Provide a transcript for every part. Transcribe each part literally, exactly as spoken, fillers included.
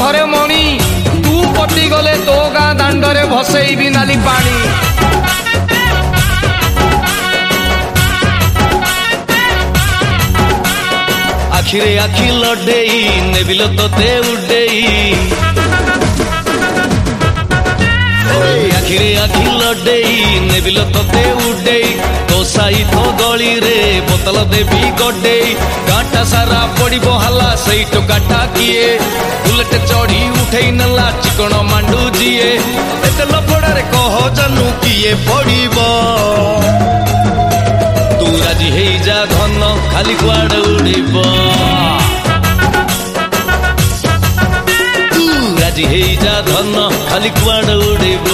थरे मणि तू पटी गले तो गाँ दांडरे भसेइबी नाली पानी। आखिरे आखि लडेई नेबिलो तोते उडेई आखिरे आखि लडेई नेबिलो तोते उडेई तो साई तो गली रे बोतल देवी गडेई गाँटा सारा पड़ी बहाला सही टोकाटा किए बुलेट चढ़ी उठे नला चिकन मांडू जीए एते लफड़ारे कह जानू किए पड़ब तू राजी हे जा धन खाली कुआड़े उड़ब तू राजी हे जा धन खाली कुआड़े उड़ब।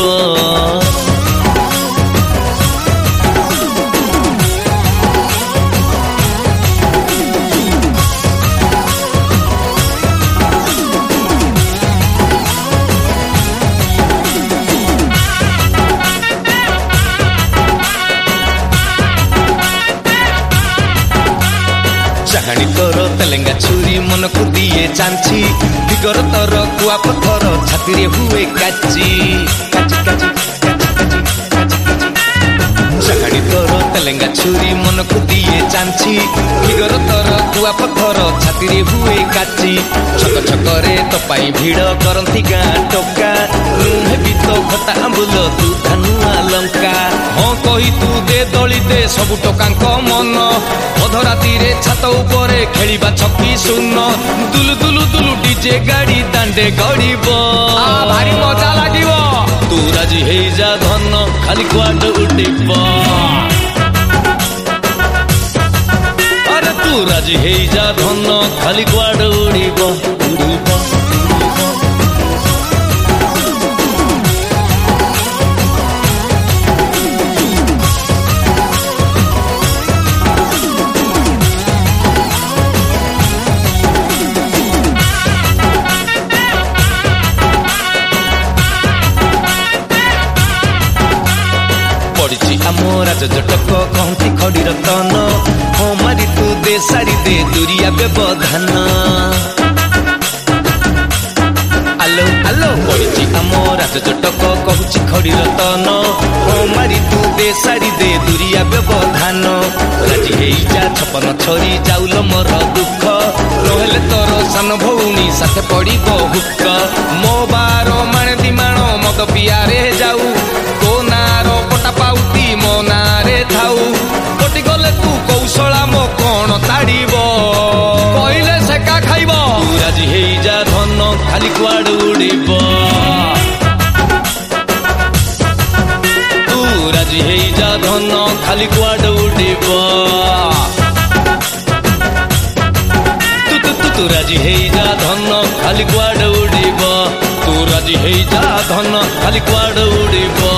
चाहाणी तोर तेलेंगा छुरी मन को दिए चांची फिगर तोर कुआ पत्थर छाती रे हुए काची काची काची चाहाणी तोर तेलेंगा छुरी मन को दिए चांची फिगर तोर कुआ पत्थर छाती रे हुए काची छक छक रे तो पाई भीड़ करंती गाँ टोका नुहे भी तो खता आंबुल तू धानुआ लंका हाँ कही तू दे दली दे सबु टोकांक मन अधराती रे छात उपरे खेलिबा छक्की शून्य दुलु दुलु दुलु डीजे गाड़ी दांडे गड़ब भारी मजा लागिब तू राजी हे जा धन खाली कुआडे उड़ब अरे तू राजी हे जा धन खाली कुआडे उड़ब उड़ब। आमोरा जटक कहती खड़ी रतन हो मारी तू दे सारी दे दुरिया व्यवधान आलो आलो पड़ी आमोरा जटक कहूची खड़ी रतन हो मारी तू दे सारी दे दुरिया व्यवधान राजी हे जा छपन छरी जाउल मोर दुख नहेले तोर सान भौणी साथे पड़ी हुक मो बार माणे दिमाण मद पियारे जाऊ तो नार पटा पाउती मो नारे थाऊ पटी गले तू कौशला मो कौन ताड़ब कहले सेका खाइब तू राजी हे जा धन खाली कुआड़े उड़ब तू राजी हे जा धन खाली कुआड़े उड़ब तू तू तू तू राजी हे जा धन खाली कुआड़े उड़ब तू राजी हे जा धन खाली कुआड़े उड़ब।